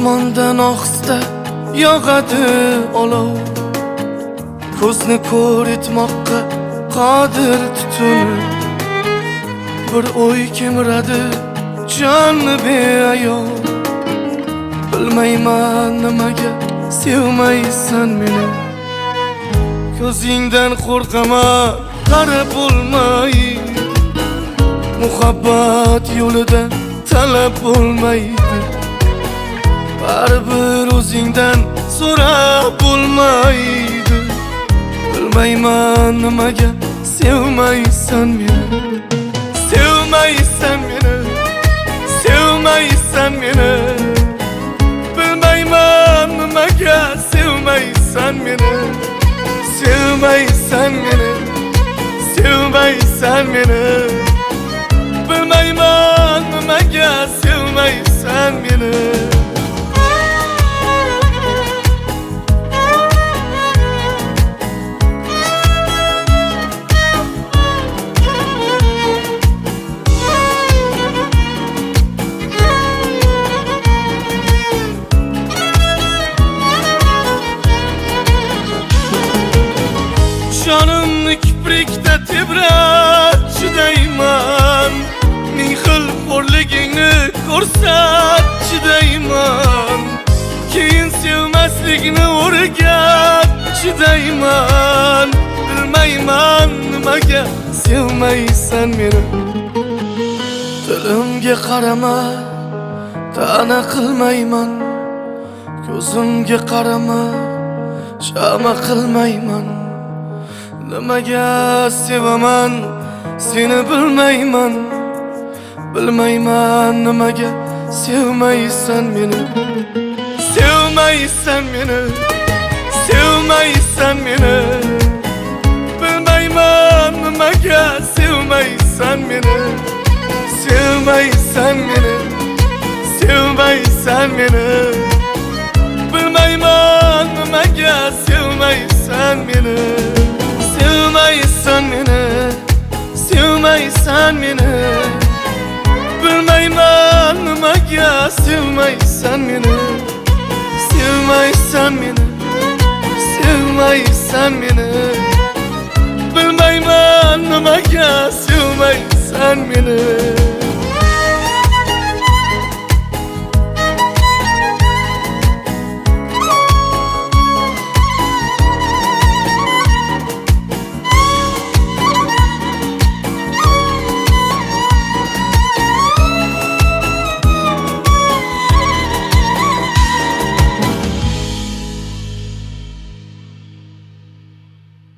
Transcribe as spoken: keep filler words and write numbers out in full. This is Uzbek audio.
osmondan ohista yog'adi olov, ko'zni ko'r etmoqqa qodir tutuni. Bir o'y kemiradi jonni beayov, bilmayman nimaga sevmaysan meni. Ko'zingdan qo'rqaman qarab bo'lmaydi, muhabbat yo'lida talab bo'lmaydi. Baribir o'zingdan so'rab bo'lmaydi, bilmayman nimaga sevmaysan meni. Sevmaysan meni, sevmaysan meni, bilmayman nimaga sevmaysan meni. Sevmaysan meni, sevmaysan meni, bilmayman nimaga sevmaysan meni. Jonimni kiprikda tebrat chidayman, ming xil xo'rligingni ko'rsat chidayman. Keyin sevmaslikni o'rgat chidayman, bilmayman nimaga sevmaysan meni. Dilimga qarama, ta'na qilmayman, ko'zimga qarama, shama qilmayman. Nimaga sevaman seni bilmayman, bilmayman nimaga sevmaysan meni. Sevmaysan meni, sevmaysan meni, bilmayman nimaga sevmaysan meni. Sevmaysan meni, sevmaysan meni, bilmayman nimaga sevmaysan meni. Sevmaysan meni, sevmaysan meni, bilmayman nimaga sevmaysan meni. Sevmaysan meni, sevmaysan meni, bilmayman nimaga sevmaysan meni.